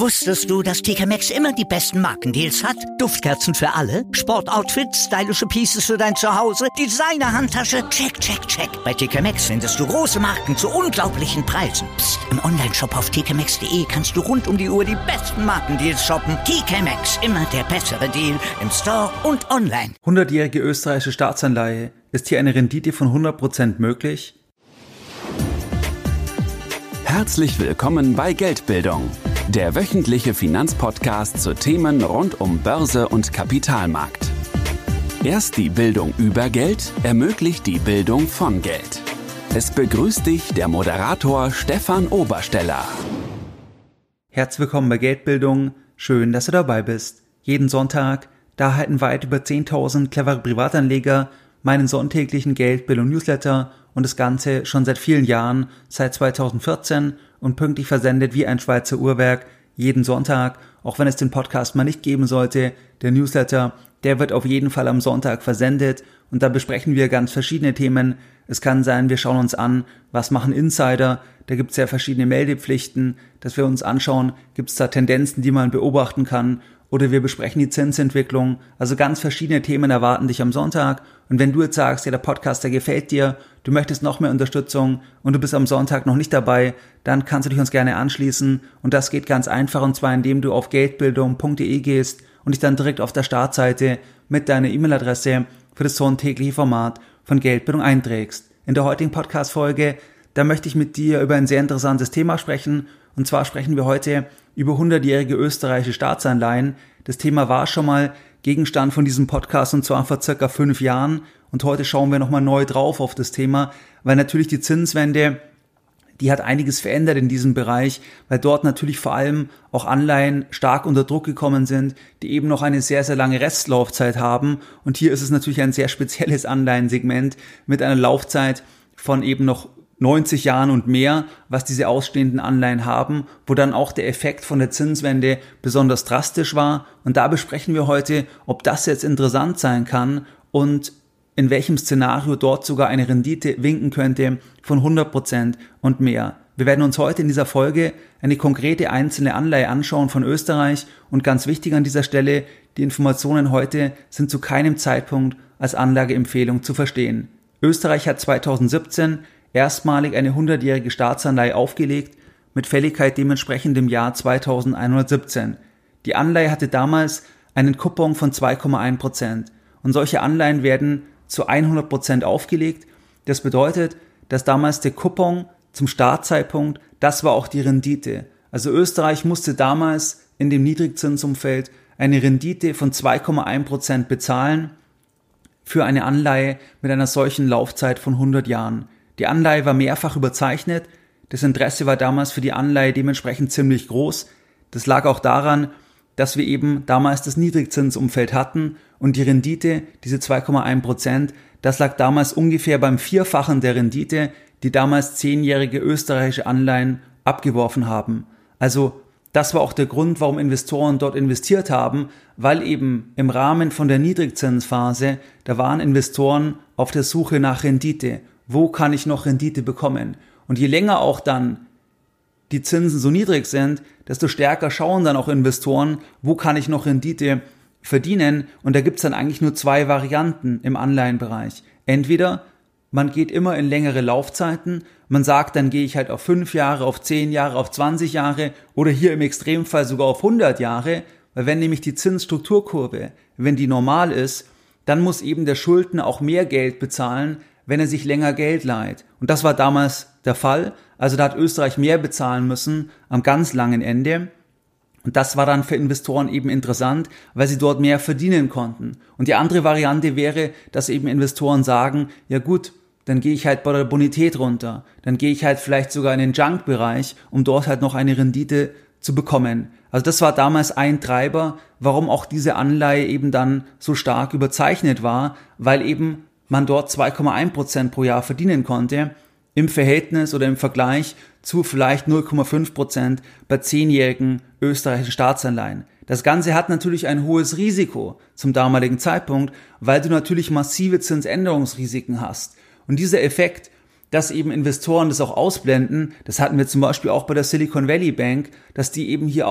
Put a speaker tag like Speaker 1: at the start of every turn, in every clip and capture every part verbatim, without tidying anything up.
Speaker 1: Wusstest du, dass T K Maxx immer die besten Markendeals hat? Duftkerzen für alle, Sportoutfits, stylische Pieces für dein Zuhause, Designer-Handtasche, check, check, check. Bei T K Maxx findest du große Marken zu unglaublichen Preisen. Psst. Im Onlineshop auf t k maxx punkt d e kannst du rund um die Uhr die besten Markendeals shoppen. T K Maxx, immer der bessere Deal im Store und online.
Speaker 2: hundertjährige österreichische Staatsanleihe. Ist hier eine Rendite von hundert Prozent möglich?
Speaker 3: Herzlich willkommen bei Geldbildung, der wöchentliche Finanzpodcast zu Themen rund um Börse und Kapitalmarkt. Erst die Bildung über Geld ermöglicht die Bildung von Geld. Es begrüßt dich der Moderator Stefan Obersteller.
Speaker 2: Herzlich willkommen bei Geldbildung. Schön, dass du dabei bist. Jeden Sonntag, da erhalten weit über zehntausend clevere Privatanleger meinen sonntäglichen Geldbildung-Newsletter und das Ganze schon seit vielen Jahren, seit zweitausendvierzehn und pünktlich versendet wie ein Schweizer Uhrwerk jeden Sonntag, auch wenn es den Podcast mal nicht geben sollte. Der Newsletter, der wird auf jeden Fall am Sonntag versendet und da besprechen wir ganz verschiedene Themen. Es kann sein, wir schauen uns an, was machen Insider, da gibt es ja verschiedene Meldepflichten, dass wir uns anschauen, gibt es da Tendenzen, die man beobachten kann, oder wir besprechen die Zinsentwicklung. Also ganz verschiedene Themen erwarten dich am Sonntag. Und wenn du jetzt sagst, ja, der Podcast, der gefällt dir, du möchtest noch mehr Unterstützung und du bist am Sonntag noch nicht dabei, dann kannst du dich uns gerne anschließen. Und das geht ganz einfach, und zwar indem du auf geldbildung punkt de gehst und dich dann direkt auf der Startseite mit deiner E-Mail-Adresse für das sonntägliche Format von Geldbildung einträgst. In der heutigen Podcast-Folge, da möchte ich mit dir über ein sehr interessantes Thema sprechen. Und zwar sprechen wir heute über hundertjährige österreichische Staatsanleihen. Das Thema war schon mal Gegenstand von diesem Podcast, und zwar vor circa fünf Jahren. Und heute schauen wir nochmal neu drauf auf das Thema, weil natürlich die Zinswende, die hat einiges verändert in diesem Bereich, weil dort natürlich vor allem auch Anleihen stark unter Druck gekommen sind, die eben noch eine sehr, sehr lange Restlaufzeit haben. Und hier ist es natürlich ein sehr spezielles Anleihensegment mit einer Laufzeit von eben noch neunzig Jahren und mehr, was diese ausstehenden Anleihen haben, wo dann auch der Effekt von der Zinswende besonders drastisch war. Und da besprechen wir heute, ob das jetzt interessant sein kann und in welchem Szenario dort sogar eine Rendite winken könnte von hundert Prozent und mehr. Wir werden uns heute in dieser Folge eine konkrete einzelne Anleihe anschauen von Österreich, und ganz wichtig an dieser Stelle, die Informationen heute sind zu keinem Zeitpunkt als Anlageempfehlung zu verstehen. Österreich hat zweitausendsiebzehn erstmalig eine hundertjährige Staatsanleihe aufgelegt, mit Fälligkeit dementsprechend im Jahr zweitausendeinhundertsiebzehn. Die Anleihe hatte damals einen Coupon von zwei Komma eins Prozent und solche Anleihen werden zu hundert Prozent aufgelegt. Das bedeutet, dass damals der Coupon zum Startzeitpunkt, das war auch die Rendite. Also Österreich musste damals in dem Niedrigzinsumfeld eine Rendite von zwei Komma eins Prozent bezahlen für eine Anleihe mit einer solchen Laufzeit von hundert Jahren. Die Anleihe war mehrfach überzeichnet, das Interesse war damals für die Anleihe dementsprechend ziemlich groß. Das lag auch daran, dass wir eben damals das Niedrigzinsumfeld hatten und die Rendite, diese zwei Komma eins Prozent, das lag damals ungefähr beim Vierfachen der Rendite, die damals zehnjährige österreichische Anleihen abgeworfen haben. Also das war auch der Grund, warum Investoren dort investiert haben, weil eben im Rahmen von der Niedrigzinsphase, da waren Investoren auf der Suche nach Rendite. Wo kann ich noch Rendite bekommen? Und je länger auch dann die Zinsen so niedrig sind, desto stärker schauen dann auch Investoren, wo kann ich noch Rendite verdienen? Und da gibt's dann eigentlich nur zwei Varianten im Anleihenbereich. Entweder man geht immer in längere Laufzeiten, man sagt, dann gehe ich halt auf fünf Jahre, auf zehn Jahre, auf zwanzig Jahre oder hier im Extremfall sogar auf hundert Jahre, weil wenn nämlich die Zinsstrukturkurve, wenn die normal ist, dann muss eben der Schuldner auch mehr Geld bezahlen, wenn er sich länger Geld leiht. Und das war damals der Fall. Also da hat Österreich mehr bezahlen müssen am ganz langen Ende. Und das war dann für Investoren eben interessant, weil sie dort mehr verdienen konnten. Und die andere Variante wäre, dass eben Investoren sagen, ja gut, dann gehe ich halt bei der Bonität runter. Dann gehe ich halt vielleicht sogar in den Junk-Bereich, um dort halt noch eine Rendite zu bekommen. Also das war damals ein Treiber, warum auch diese Anleihe eben dann so stark überzeichnet war, weil eben man dort zwei Komma eins Prozent pro Jahr verdienen konnte, im Verhältnis oder im Vergleich zu vielleicht null Komma fünf Prozent bei zehnjährigen österreichischen Staatsanleihen. Das Ganze hat natürlich ein hohes Risiko zum damaligen Zeitpunkt, weil du natürlich massive Zinsänderungsrisiken hast. Und dieser Effekt, dass eben Investoren das auch ausblenden, das hatten wir zum Beispiel auch bei der Silicon Valley Bank, dass die eben hier auch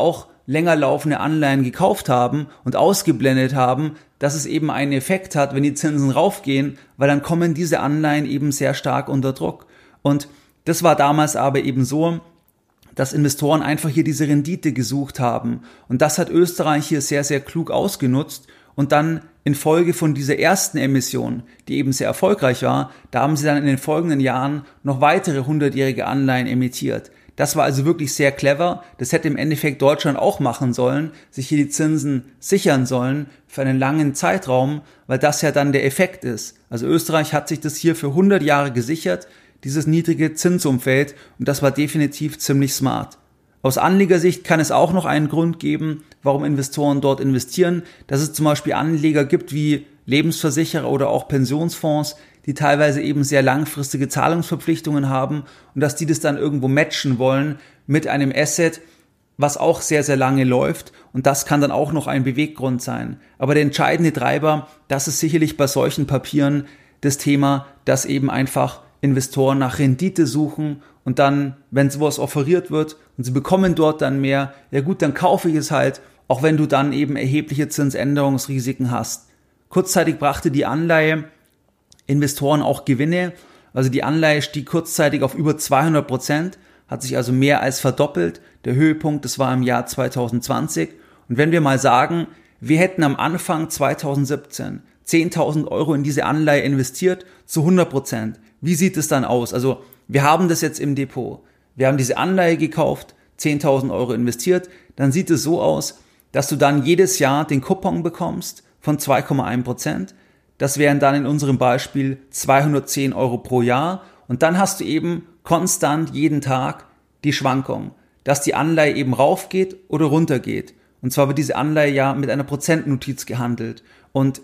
Speaker 2: länger laufende Anleihen gekauft haben und ausgeblendet haben, dass es eben einen Effekt hat, wenn die Zinsen raufgehen, weil dann kommen diese Anleihen eben sehr stark unter Druck. Und das war damals aber eben so, dass Investoren einfach hier diese Rendite gesucht haben. Und das hat Österreich hier sehr, sehr klug ausgenutzt. Und dann infolge von dieser ersten Emission, die eben sehr erfolgreich war, da haben sie dann in den folgenden Jahren noch weitere hundertjährige Anleihen emittiert. Das war also wirklich sehr clever. Das hätte im Endeffekt Deutschland auch machen sollen, sich hier die Zinsen sichern sollen für einen langen Zeitraum, weil das ja dann der Effekt ist. Also Österreich hat sich das hier für hundert Jahre gesichert, dieses niedrige Zinsumfeld, und das war definitiv ziemlich smart. Aus Anlegersicht kann es auch noch einen Grund geben, warum Investoren dort investieren, dass es zum Beispiel Anleger gibt wie Lebensversicherer oder auch Pensionsfonds, die teilweise eben sehr langfristige Zahlungsverpflichtungen haben und dass die das dann irgendwo matchen wollen mit einem Asset, was auch sehr, sehr lange läuft, und das kann dann auch noch ein Beweggrund sein. Aber der entscheidende Treiber, das ist sicherlich bei solchen Papieren das Thema, dass eben einfach Investoren nach Rendite suchen und dann, wenn sowas offeriert wird und sie bekommen dort dann mehr, ja gut, dann kaufe ich es halt, auch wenn du dann eben erhebliche Zinsänderungsrisiken hast. Kurzzeitig brachte die Anleihe Investoren auch Gewinne, also die Anleihe stieg kurzzeitig auf über zweihundert Prozent, hat sich also mehr als verdoppelt. Der Höhepunkt, das war im Jahr zwanzig zwanzig. Und wenn wir mal sagen, wir hätten am Anfang zwanzig siebzehn zehntausend Euro in diese Anleihe investiert zu hundert Prozent, wie sieht es dann aus? Also wir haben das jetzt im Depot, wir haben diese Anleihe gekauft, zehntausend Euro investiert, dann sieht es so aus, dass du dann jedes Jahr den Coupon bekommst von zwei Komma eins Prozent. Das wären dann in unserem Beispiel zweihundertzehn Euro pro Jahr, und dann hast du eben konstant jeden Tag die Schwankung, dass die Anleihe eben raufgeht oder runtergeht. Und zwar wird diese Anleihe ja mit einer Prozentnotiz gehandelt, und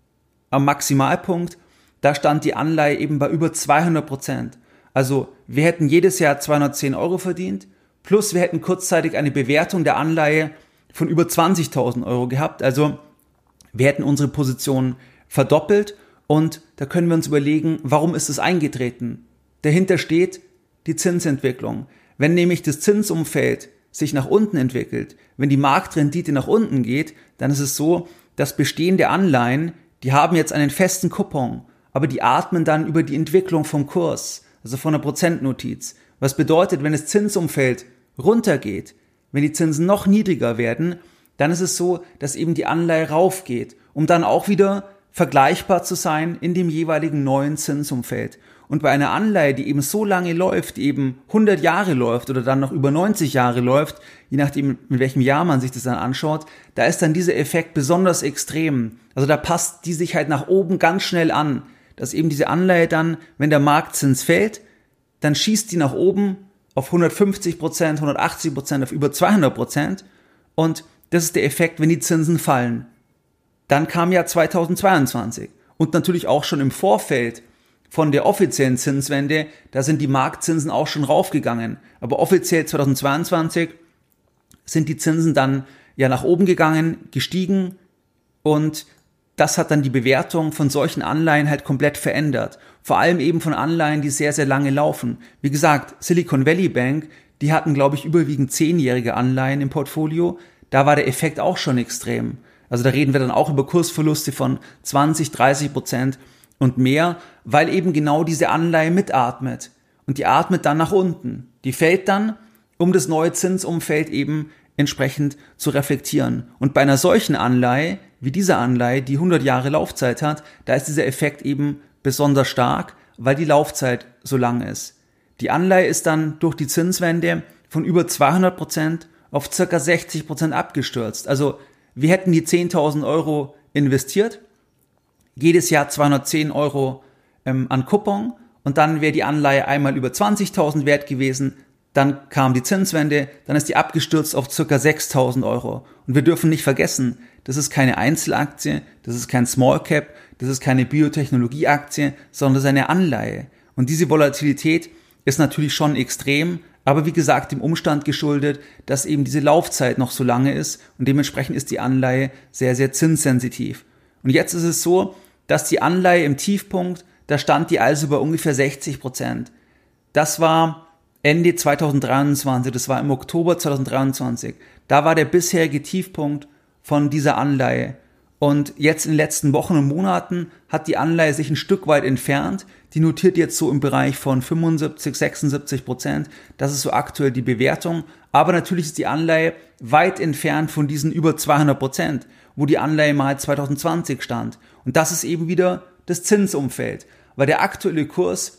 Speaker 2: am Maximalpunkt, da stand die Anleihe eben bei über zweihundert Prozent. Also wir hätten jedes Jahr zweihundertzehn Euro verdient, plus wir hätten kurzzeitig eine Bewertung der Anleihe von über zwanzigtausend Euro gehabt. Also wir hätten unsere Position verdoppelt, und da können wir uns überlegen, warum ist es eingetreten? Dahinter steht die Zinsentwicklung. Wenn nämlich das Zinsumfeld sich nach unten entwickelt, wenn die Marktrendite nach unten geht, dann ist es so, dass bestehende Anleihen, die haben jetzt einen festen Coupon, aber die atmen dann über die Entwicklung vom Kurs, also von der Prozentnotiz. Was bedeutet, wenn das Zinsumfeld runtergeht, wenn die Zinsen noch niedriger werden, dann ist es so, dass eben die Anleihe raufgeht, um dann auch wieder vergleichbar zu sein in dem jeweiligen neuen Zinsumfeld. Und bei einer Anleihe, die eben so lange läuft, die eben hundert Jahre läuft oder dann noch über neunzig Jahre läuft, je nachdem, in welchem Jahr man sich das dann anschaut, da ist dann dieser Effekt besonders extrem. Also da passt die sich halt nach oben ganz schnell an, dass eben diese Anleihe dann, wenn der Marktzins fällt, dann schießt die nach oben auf hundertfünfzig Prozent, hundertachtzig Prozent, auf über zweihundert Prozent, und das ist der Effekt, wenn die Zinsen fallen. Dann kam ja zweitausendzweiundzwanzig und natürlich auch schon im Vorfeld von der offiziellen Zinswende, da sind die Marktzinsen auch schon raufgegangen. Aber offiziell zweitausendzweiundzwanzig sind die Zinsen dann ja nach oben gegangen, gestiegen, und das hat dann die Bewertung von solchen Anleihen halt komplett verändert. Vor allem eben von Anleihen, die sehr, sehr lange laufen. Wie gesagt, Silicon Valley Bank, die hatten, glaube ich, überwiegend zehnjährige Anleihen im Portfolio. Da war der Effekt auch schon extrem. Also da reden wir dann auch über Kursverluste von zwanzig, dreißig Prozent und mehr, weil eben genau diese Anleihe mitatmet. Und die atmet dann nach unten. Die fällt dann, um das neue Zinsumfeld eben entsprechend zu reflektieren. Und bei einer solchen Anleihe, wie dieser Anleihe, die hundert Jahre Laufzeit hat, da ist dieser Effekt eben besonders stark, weil die Laufzeit so lang ist. Die Anleihe ist dann durch die Zinswende von über zweihundert Prozent auf ca. sechzig Prozent abgestürzt. Also wir hätten die zehntausend Euro investiert, jedes Jahr zweihundertzehn Euro ähm, an Coupon, und dann wäre die Anleihe einmal über zwanzigtausend wert gewesen, dann kam die Zinswende, dann ist die abgestürzt auf ca. sechstausend Euro. Und wir dürfen nicht vergessen, das ist keine Einzelaktie, das ist kein Small Cap, das ist keine Biotechnologieaktie, sondern das ist eine Anleihe. Und diese Volatilität ist natürlich schon extrem, aber wie gesagt dem Umstand geschuldet, dass eben diese Laufzeit noch so lange ist, und dementsprechend ist die Anleihe sehr, sehr zinssensitiv. Und jetzt ist es so, dass die Anleihe im Tiefpunkt, da stand die also bei ungefähr sechzig Prozent. Das war Ende zweitausenddreiundzwanzig, das war im Oktober zweitausenddreiundzwanzig, da war der bisherige Tiefpunkt von dieser Anleihe. Und jetzt in den letzten Wochen und Monaten hat die Anleihe sich ein Stück weit entfernt. Die notiert jetzt so im Bereich von fünfundsiebzig, sechsundsiebzig Prozent. Das ist so aktuell die Bewertung. Aber natürlich ist die Anleihe weit entfernt von diesen über zweihundert Prozent, wo die Anleihe mal zweitausendzwanzig stand. Und das ist eben wieder das Zinsumfeld. Weil der aktuelle Kurs,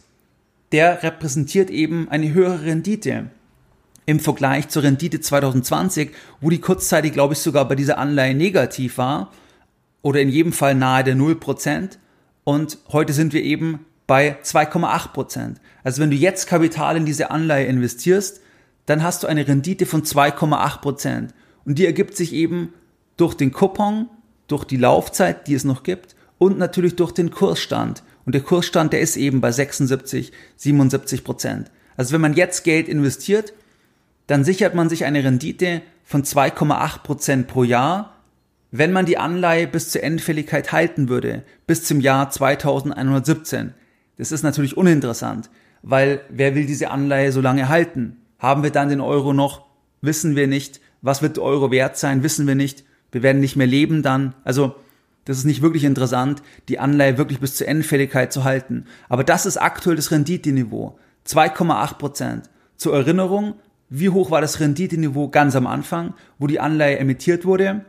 Speaker 2: der repräsentiert eben eine höhere Rendite im Vergleich zur Rendite zweitausendzwanzig, wo die kurzzeitig, glaube ich, sogar bei dieser Anleihe negativ war. Oder in jedem Fall nahe der null Prozent. Und heute sind wir eben bei zwei Komma acht Prozent. Also wenn du jetzt Kapital in diese Anleihe investierst, dann hast du eine Rendite von zwei Komma acht Prozent. Und die ergibt sich eben durch den Coupon, durch die Laufzeit, die es noch gibt, und natürlich durch den Kursstand. Und der Kursstand, der ist eben bei sechsundsiebzig, siebenundsiebzig Prozent. Also wenn man jetzt Geld investiert, dann sichert man sich eine Rendite von zwei Komma acht Prozent pro Jahr, wenn man die Anleihe bis zur Endfälligkeit halten würde, bis zum Jahr zweitausendeinhundertsiebzehn. Das ist natürlich uninteressant, weil wer will diese Anleihe so lange halten? Haben wir dann den Euro noch? Wissen wir nicht. Was wird der Euro wert sein? Wissen wir nicht. Wir werden nicht mehr leben dann. Also das ist nicht wirklich interessant, die Anleihe wirklich bis zur Endfälligkeit zu halten. Aber das ist aktuell das Renditeniveau. zwei Komma acht Prozent. Zur Erinnerung, wie hoch war das Renditeniveau ganz am Anfang, wo die Anleihe emittiert wurde?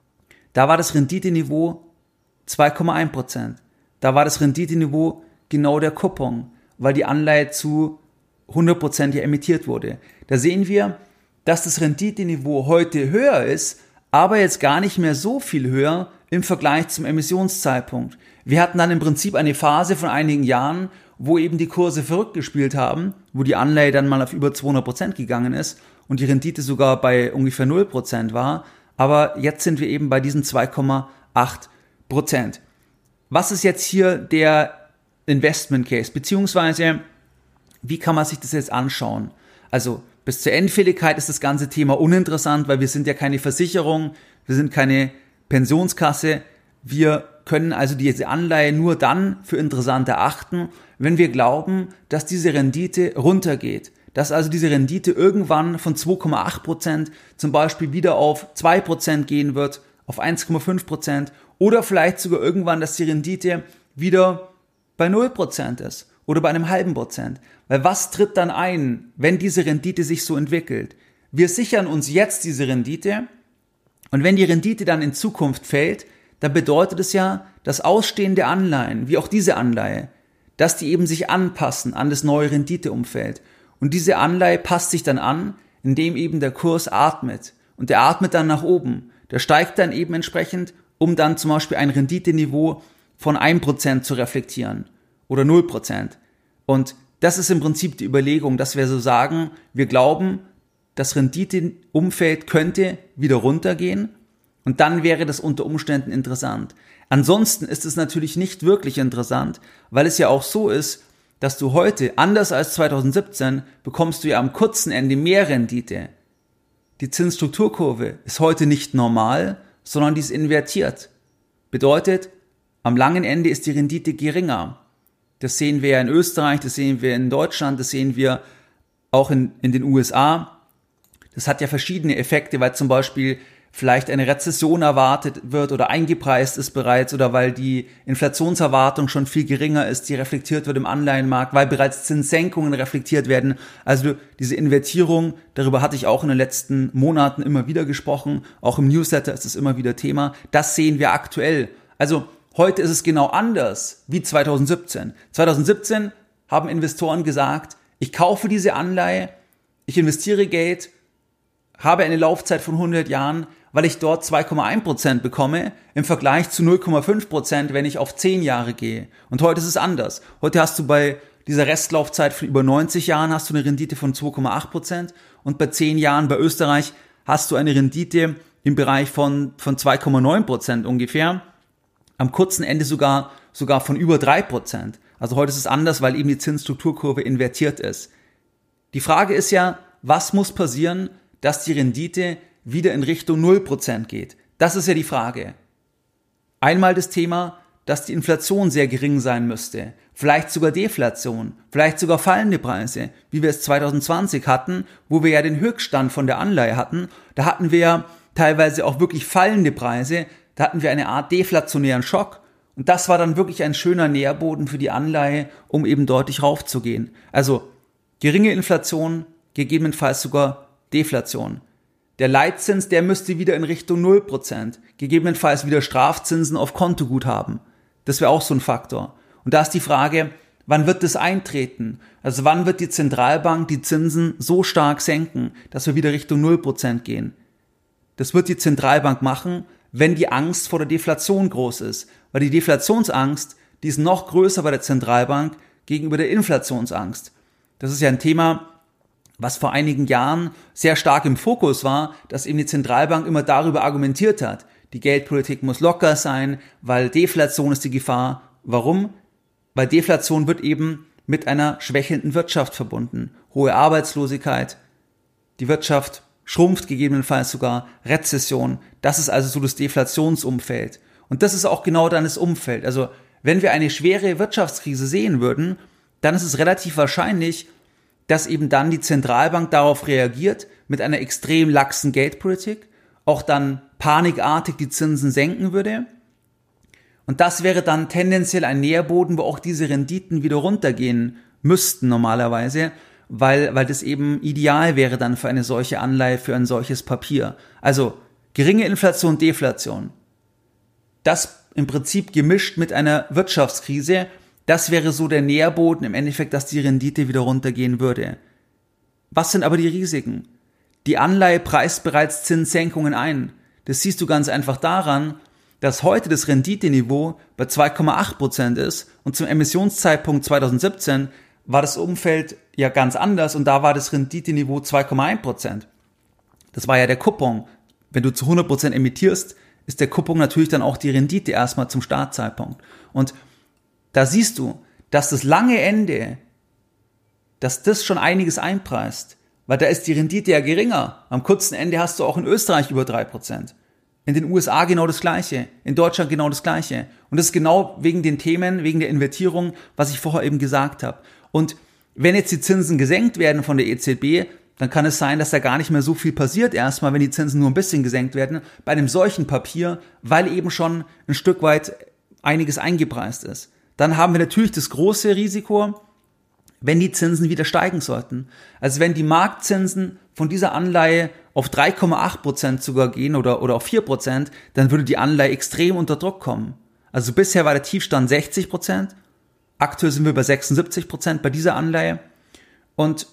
Speaker 2: Da war das Renditeniveau zwei Komma eins Prozent. Da war das Renditeniveau genau der Coupon, weil die Anleihe zu hundert Prozent ja emittiert wurde. Da sehen wir, dass das Renditeniveau heute höher ist, aber jetzt gar nicht mehr so viel höher im Vergleich zum Emissionszeitpunkt. Wir hatten dann im Prinzip eine Phase von einigen Jahren, wo eben die Kurse verrückt gespielt haben, wo die Anleihe dann mal auf über zweihundert Prozent gegangen ist und die Rendite sogar bei ungefähr null Prozent war. Aber jetzt sind wir eben bei diesen zwei Komma acht Prozent. Was ist jetzt hier der Investment Case? Beziehungsweise, wie kann man sich das jetzt anschauen? Also bis zur Endfälligkeit ist das ganze Thema uninteressant, weil wir sind ja keine Versicherung, wir sind keine Pensionskasse. Wir können also diese Anleihe nur dann für interessant erachten, wenn wir glauben, dass diese Rendite runtergeht. Dass also diese Rendite irgendwann von zwei Komma acht Prozent zum Beispiel wieder auf zwei Prozent gehen wird, auf eins Komma fünf Prozent oder vielleicht sogar irgendwann, dass die Rendite wieder bei null Prozent ist oder bei einem halben Prozent. Weil was tritt dann ein, wenn diese Rendite sich so entwickelt? Wir sichern uns jetzt diese Rendite und wenn die Rendite dann in Zukunft fällt, dann bedeutet es ja, dass ausstehende Anleihen, wie auch diese Anleihe, dass die eben sich anpassen an das neue Renditeumfeld. Und diese Anleihe passt sich dann an, indem eben der Kurs atmet. Und der atmet dann nach oben. Der steigt dann eben entsprechend, um dann zum Beispiel ein Renditeniveau von ein Prozent zu reflektieren. Oder null Prozent. Und das ist im Prinzip die Überlegung, dass wir so sagen, wir glauben, das Renditeumfeld könnte wieder runtergehen. Und dann wäre das unter Umständen interessant. Ansonsten ist es natürlich nicht wirklich interessant, weil es ja auch so ist, dass du heute, anders als zweitausendsiebzehn, bekommst du ja am kurzen Ende mehr Rendite. Die Zinsstrukturkurve ist heute nicht normal, sondern die ist invertiert. Bedeutet, am langen Ende ist die Rendite geringer. Das sehen wir ja in Österreich, das sehen wir in Deutschland, das sehen wir auch in, in den U S A. Das hat ja verschiedene Effekte, weil zum Beispiel vielleicht eine Rezession erwartet wird oder eingepreist ist bereits oder weil die Inflationserwartung schon viel geringer ist, die reflektiert wird im Anleihenmarkt, weil bereits Zinssenkungen reflektiert werden. Also diese Invertierung, darüber hatte ich auch in den letzten Monaten immer wieder gesprochen, auch im Newsletter ist es immer wieder Thema. Das sehen wir aktuell. Also heute ist es genau anders wie zweitausendsiebzehn. zweitausendsiebzehn haben Investoren gesagt, ich kaufe diese Anleihe, ich investiere Geld, habe eine Laufzeit von hundert Jahren, weil ich dort zwei Komma eins Prozent bekomme, im Vergleich zu null Komma fünf Prozent, wenn ich auf zehn Jahre gehe. Und heute ist es anders. Heute hast du bei dieser Restlaufzeit von über neunzig Jahren hast du eine Rendite von zwei Komma acht Prozent und bei zehn Jahren bei Österreich hast du eine Rendite im Bereich von, von zwei Komma neun Prozent ungefähr. Am kurzen Ende sogar, sogar von über drei Prozent. Also heute ist es anders, weil eben die Zinsstrukturkurve invertiert ist. Die Frage ist ja, was muss passieren, dass die Rendite wieder in Richtung null Prozent geht? Das ist ja die Frage. Einmal das Thema, dass die Inflation sehr gering sein müsste. Vielleicht sogar Deflation, vielleicht sogar fallende Preise, wie wir es zwanzig zwanzig hatten, wo wir ja den Höchststand von der Anleihe hatten. Da hatten wir ja teilweise auch wirklich fallende Preise, da hatten wir eine Art deflationären Schock. Und das war dann wirklich ein schöner Nährboden für die Anleihe, um eben deutlich raufzugehen. Also geringe Inflation, gegebenenfalls sogar Deflation. Der Leitzins, der müsste wieder in Richtung null Prozent, gegebenenfalls wieder Strafzinsen auf Kontoguthaben. Das wäre auch so ein Faktor. Und da ist die Frage, wann wird das eintreten? Also wann wird die Zentralbank die Zinsen so stark senken, dass wir wieder Richtung null Prozent gehen? Das wird die Zentralbank machen, wenn die Angst vor der Deflation groß ist. Weil die Deflationsangst, die ist noch größer bei der Zentralbank gegenüber der Inflationsangst. Das ist ja ein Thema, was vor einigen Jahren sehr stark im Fokus war, dass eben die Zentralbank immer darüber argumentiert hat, die Geldpolitik muss locker sein, weil Deflation ist die Gefahr. Warum? Weil Deflation wird eben mit einer schwächelnden Wirtschaft verbunden. Hohe Arbeitslosigkeit, die Wirtschaft schrumpft gegebenenfalls sogar, Rezession. Das ist also so das Deflationsumfeld. Und das ist auch genau dann das Umfeld. Also wenn wir eine schwere Wirtschaftskrise sehen würden, dann ist es relativ wahrscheinlich, dass eben dann die Zentralbank darauf reagiert mit einer extrem laxen Geldpolitik, auch dann panikartig die Zinsen senken würde. Und das wäre dann tendenziell ein Nährboden, wo auch diese Renditen wieder runtergehen müssten normalerweise, weil, weil das eben ideal wäre dann für eine solche Anleihe, für ein solches Papier. Also geringe Inflation, Deflation. Das im Prinzip gemischt mit einer Wirtschaftskrise, das wäre so der Nährboden im Endeffekt, dass die Rendite wieder runtergehen würde. Was sind aber die Risiken? Die Anleihe preist bereits Zinssenkungen ein. Das siehst du ganz einfach daran, dass heute das Renditeniveau bei zwei Komma acht Prozent ist und zum Emissionszeitpunkt zwanzig siebzehn war das Umfeld ja ganz anders und da war das Renditeniveau zwei Komma eins Prozent. Das war ja der Coupon. Wenn du zu hundert Prozent emittierst, ist der Coupon natürlich dann auch die Rendite erstmal zum Startzeitpunkt. Und da siehst du, dass das lange Ende, dass das schon einiges einpreist, weil da ist die Rendite ja geringer. Am kurzen Ende hast du auch in Österreich über drei Prozent. In den U S A genau das Gleiche, in Deutschland genau das Gleiche. Und das ist genau wegen den Themen, wegen der Invertierung, was ich vorher eben gesagt habe. Und wenn jetzt die Zinsen gesenkt werden von der E Z B, dann kann es sein, dass da gar nicht mehr so viel passiert erstmal, wenn die Zinsen nur ein bisschen gesenkt werden, bei einem solchen Papier, weil eben schon ein Stück weit einiges eingepreist ist. Dann haben wir natürlich das große Risiko, wenn die Zinsen wieder steigen sollten. Also wenn die Marktzinsen von dieser Anleihe auf drei Komma acht Prozent sogar gehen oder, oder auf vier Prozent, dann würde die Anleihe extrem unter Druck kommen. Also bisher war der Tiefstand sechzig Prozent, aktuell sind wir bei sechsundsiebzig Prozent bei dieser Anleihe und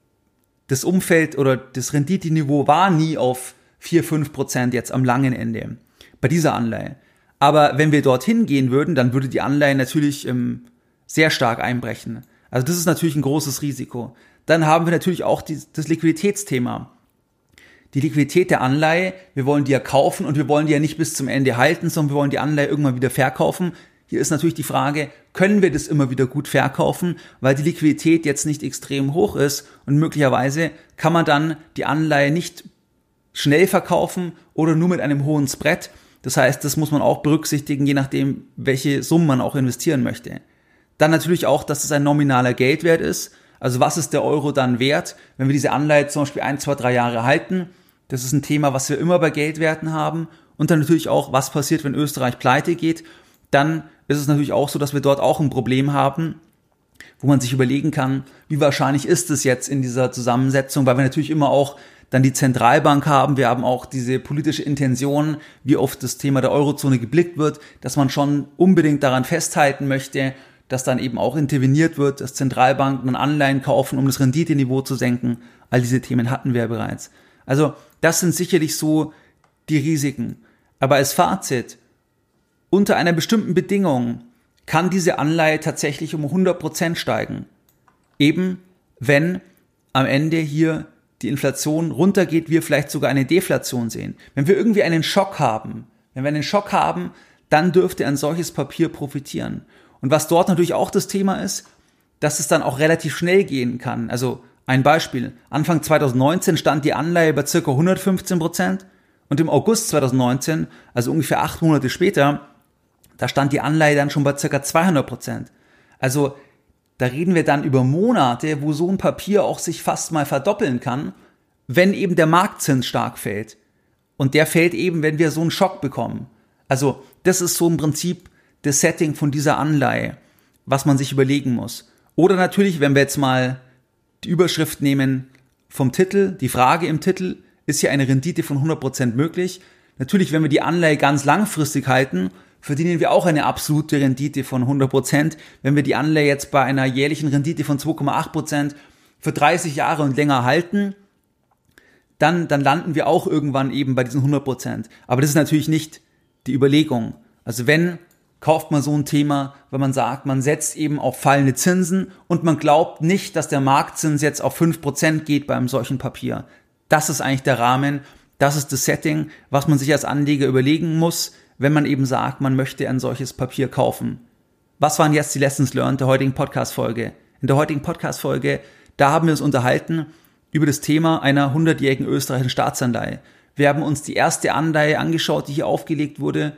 Speaker 2: das Umfeld oder das Renditeniveau war nie auf vier, fünf Prozent jetzt am langen Ende bei dieser Anleihe. Aber wenn wir dorthin gehen würden, dann würde die Anleihe natürlich ähm, sehr stark einbrechen. Also das ist natürlich ein großes Risiko. Dann haben wir natürlich auch die, das Liquiditätsthema. Die Liquidität der Anleihe, wir wollen die ja kaufen und wir wollen die ja nicht bis zum Ende halten, sondern wir wollen die Anleihe irgendwann wieder verkaufen. Hier ist natürlich die Frage, können wir das immer wieder gut verkaufen, weil die Liquidität jetzt nicht extrem hoch ist und möglicherweise kann man dann die Anleihe nicht schnell verkaufen oder nur mit einem hohen Spread. Das heißt, das muss man auch berücksichtigen, je nachdem, welche Summen man auch investieren möchte. Dann natürlich auch, dass es ein nominaler Geldwert ist. Also was ist der Euro dann wert, wenn wir diese Anleihe zum Beispiel ein, zwei, drei Jahre halten? Das ist ein Thema, was wir immer bei Geldwerten haben. Und dann natürlich auch, was passiert, wenn Österreich pleite geht. Dann ist es natürlich auch so, dass wir dort auch ein Problem haben, wo man sich überlegen kann, wie wahrscheinlich ist es jetzt in dieser Zusammensetzung, weil wir natürlich immer auch dann die Zentralbank haben, wir haben auch diese politische Intention, wie oft das Thema der Eurozone geblickt wird, dass man schon unbedingt daran festhalten möchte, dass dann eben auch interveniert wird, dass Zentralbanken Anleihen kaufen, um das Renditeniveau zu senken. All diese Themen hatten wir ja bereits. Also das sind sicherlich so die Risiken. Aber als Fazit, unter einer bestimmten Bedingung kann diese Anleihe tatsächlich um hundert Prozent steigen. Eben wenn am Ende hier die Inflation runtergeht, wir vielleicht sogar eine Deflation sehen. Wenn wir irgendwie einen Schock haben, wenn wir einen Schock haben, dann dürfte ein solches Papier profitieren. Und was dort natürlich auch das Thema ist, dass es dann auch relativ schnell gehen kann. Also ein Beispiel, Anfang zwanzig neunzehn stand die Anleihe bei ca. hundertfünfzehn Prozent und im August zwanzig neunzehn, also ungefähr acht Monate später, Da stand die Anleihe dann schon bei ca. zweihundert Prozent. Also da reden wir dann über Monate, wo so ein Papier auch sich fast mal verdoppeln kann, wenn eben der Marktzins stark fällt. Und der fällt eben, wenn wir so einen Schock bekommen. Also das ist so im Prinzip das Setting von dieser Anleihe, was man sich überlegen muss. Oder natürlich, wenn wir jetzt mal die Überschrift nehmen vom Titel, die Frage im Titel, ist hier eine Rendite von hundert Prozent möglich? Natürlich, wenn wir die Anleihe ganz langfristig halten, verdienen wir auch eine absolute Rendite von hundert Prozent. Wenn wir die Anleihe jetzt bei einer jährlichen Rendite von zwei Komma acht Prozent für dreißig Jahre und länger halten, dann, dann landen wir auch irgendwann eben bei diesen hundert Prozent. Aber das ist natürlich nicht die Überlegung. Also wenn, kauft man so ein Thema, wenn man sagt, man setzt eben auf fallende Zinsen und man glaubt nicht, dass der Marktzins jetzt auf fünf Prozent geht bei einem solchen Papier. Das ist eigentlich der Rahmen, das ist das Setting, was man sich als Anleger überlegen muss, wenn man eben sagt, man möchte ein solches Papier kaufen. Was waren jetzt die Lessons learned der heutigen Podcast-Folge? In der heutigen Podcast-Folge, da haben wir uns unterhalten über das Thema einer hundertjährigen österreichischen Staatsanleihe. Wir haben uns die erste Anleihe angeschaut, die hier aufgelegt wurde.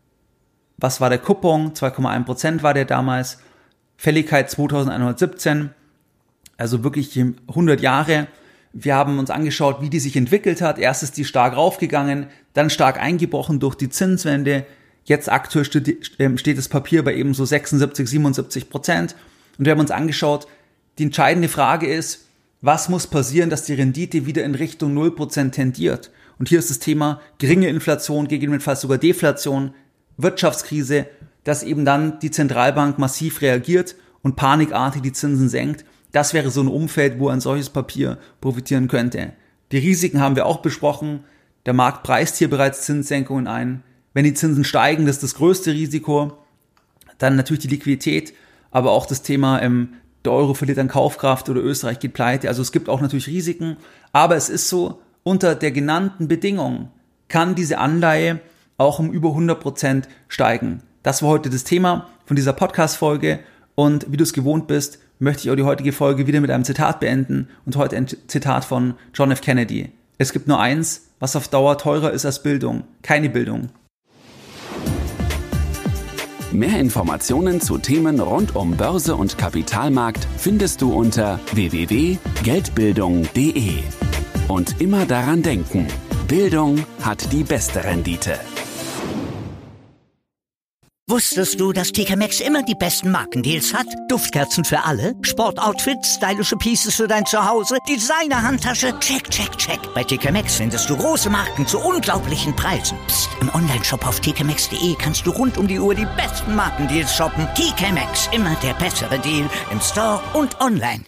Speaker 2: Was war der Coupon? zwei Komma eins Prozent war der damals. Fälligkeit zweitausendeinhundertsiebzehn, also wirklich hundert Jahre. Wir haben uns angeschaut, wie die sich entwickelt hat. Erst ist die stark raufgegangen, dann stark eingebrochen durch die Zinswende. Jetzt aktuell steht das Papier bei eben so sechsundsiebzig, siebenundsiebzig Prozent. Und wir haben uns angeschaut, die entscheidende Frage ist, was muss passieren, dass die Rendite wieder in Richtung null Prozent tendiert? Und hier ist das Thema geringe Inflation, gegebenenfalls sogar Deflation, Wirtschaftskrise, dass eben dann die Zentralbank massiv reagiert und panikartig die Zinsen senkt. Das wäre so ein Umfeld, wo ein solches Papier profitieren könnte. Die Risiken haben wir auch besprochen. Der Markt preist hier bereits Zinssenkungen ein. Wenn die Zinsen steigen, das ist das größte Risiko. Dann natürlich die Liquidität, aber auch das Thema, ähm, der Euro verliert an Kaufkraft oder Österreich geht pleite. Also es gibt auch natürlich Risiken. Aber es ist so, unter der genannten Bedingung kann diese Anleihe auch um über hundert Prozent steigen. Das war heute das Thema von dieser Podcast-Folge. Und wie du es gewohnt bist, möchte ich auch die heutige Folge wieder mit einem Zitat beenden. Und heute ein Zitat von John F. Kennedy. Es gibt nur eins, was auf Dauer teurer ist als Bildung. Keine Bildung.
Speaker 3: Mehr Informationen zu Themen rund um Börse und Kapitalmarkt findest du unter w w w punkt geldbildung punkt d e. Und immer daran denken, Bildung hat die beste Rendite.
Speaker 1: Wusstest du, dass T K Maxx immer die besten Markendeals hat? Duftkerzen für alle, Sportoutfits, stylische Pieces für dein Zuhause, Designer-Handtasche, check, check, check. Bei T K Maxx findest du große Marken zu unglaublichen Preisen. Psst. Im Onlineshop auf t k maxx punkt d e kannst du rund um die Uhr die besten Markendeals shoppen. T K Maxx, immer der bessere Deal im Store und online.